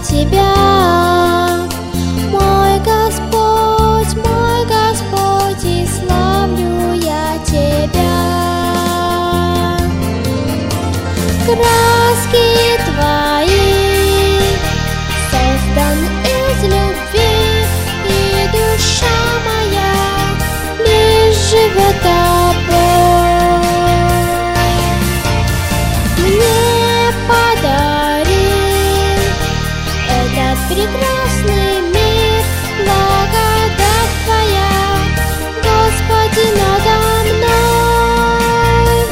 Тебя, мой Господь, и славлю я Тебя. Краски Твои создан из любви, и душа моя лишь живет Тобой. Мне подари этот прекрасный мир, благодать Твоя, Господи, надо мной.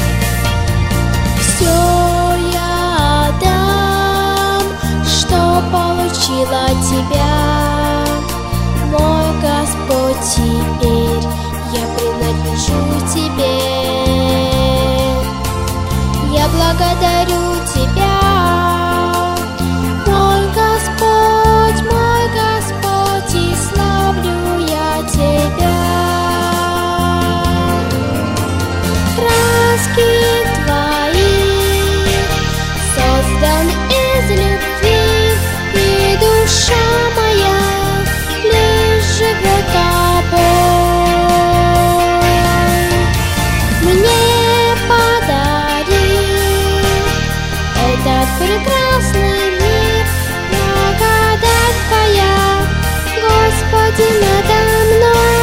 Все я отдам, что получила Тебя, мой Господь, теперь я принадлежу Тебе. Я благодарю Тебя, мой Господь, и славлю я Тебя. Краски Твои создан из любви, и душа моя лишь живет Тобой. Мне подари этот прекрасный мир, благодать Твоя, Господи, надо мной.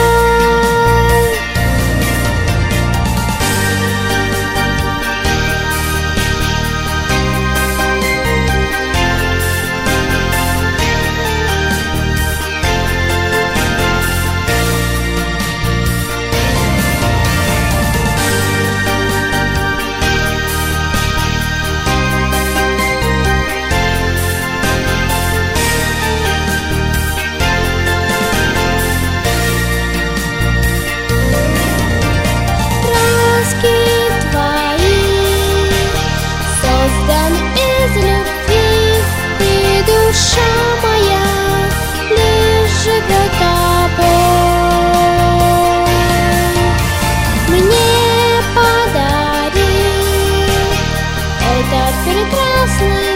Душа моя лишь живет Тобой. Мне подари этот прекрасный